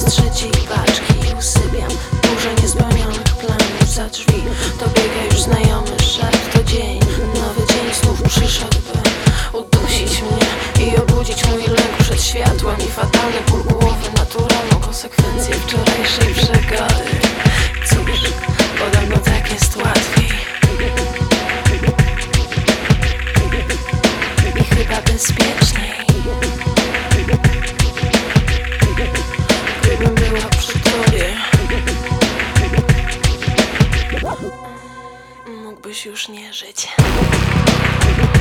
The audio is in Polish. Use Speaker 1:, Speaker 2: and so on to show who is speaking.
Speaker 1: trzeciej paczki i usypiam. Dużo niespełnionych planów za drzwi. Dobiega już znajomy szef. To dzień, nowy dzień znów przyszedł, by udusić mnie i obudzić mój lęk przed światłem. I fatalny ból głowy, naturalną konsekwencję wczorajszej przegody. Cóż, podobno tak jest łatwiej i chyba bezpieczniej. Gdybym była przy tobie, mógłbyś już nie żyć.